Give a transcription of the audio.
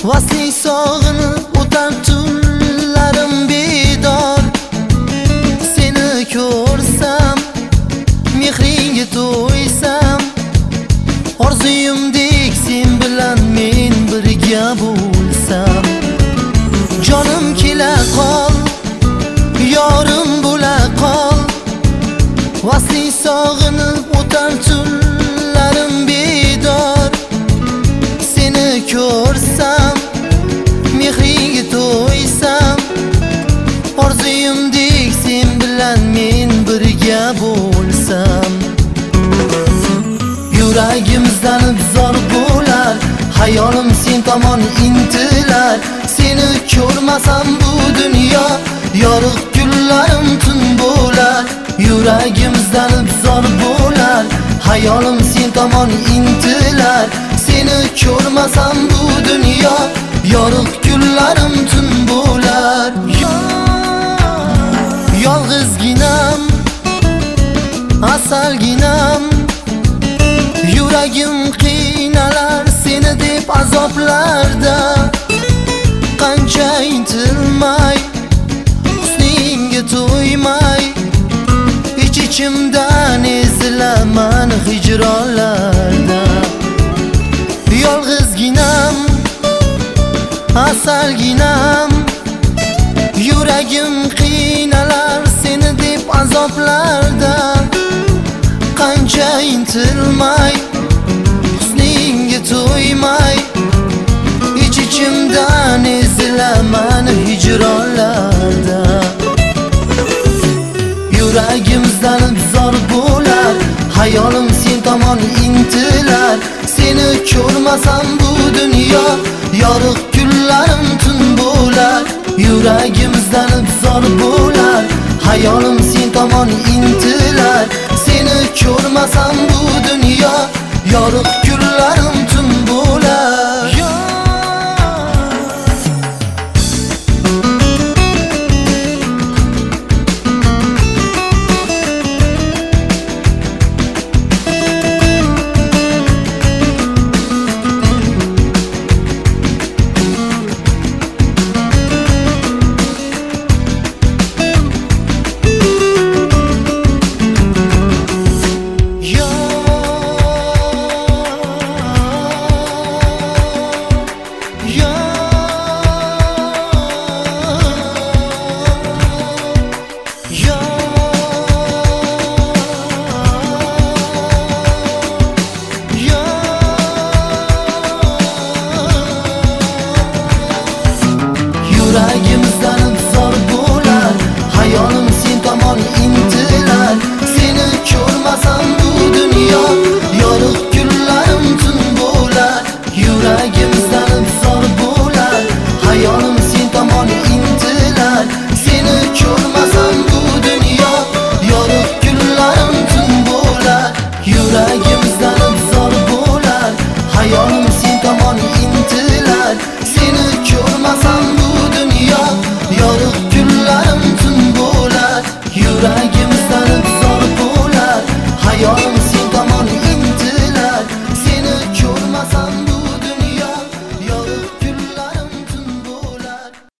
Vasli sog'inib o'tar tunlarim bedor. Seni ko'rsam, mehringga to'ysam, orzuyimdek sen bilan men birga bo'lsam. Jonim kela qol, yorim bo'la qol. Vasli sog'inib o'tar tunlarim bedor. Seni ko'rsam, mehringga to'ysam, orzuyimdek sen bilan men birga bo'lsam. Yuragimizdan zor bo'lar, hayolim sen tomon intilar. Seni ko'rmasam bu dunyo, yorug' kunlarim tun bo'lar. Yuragimizdan zor bo'lar, hayolim sen tomon intilar. Seni ko'rmasam bu dunyo, yorug' kunlarim tun bo'lar. Yolg'izginam, asalginam, yuragim qiynalar seni deb azoblarda. Qancha intilmay, husningga to'ymay, ich-ichimdan ezilaman hijronlarda. Yolg'izginam, asalginam, yuragim qiynalar seni deb azoblarda. Qancha intilmay, husningga to'ymay, ich-ichimdan ezilaman hijronlarda. Yuragimizdan zor bo'lar, hayolim sen tomon intilar. Seni ko'rmasam bu dunyo, yorug' kunlarim tun bo'lar. Yuragimizdan zor bo'lar, hayolim sen tomon intilar. Seni ko'rmasam bu dunyo, yorug' kunlarim tun bo'lar. Yuragimizdan zor bo'lar, hayolim sen tomon intilar. Seni ko'rmasam bu dunyo, yorug' kunlarim tun bo'lar. Yuragimizdan zor bo'lar, hayolim sen tomon intilar. Seni ko'rmasam bu dunyo, yorug' kunlarim tun bo'lar. Yuragimizdan zor bo'lar, hayolim sen tomon intilar. Seni ko'rmasam bu dunyo, yorug' kunlarim tun bo'lar. Yuragimizdan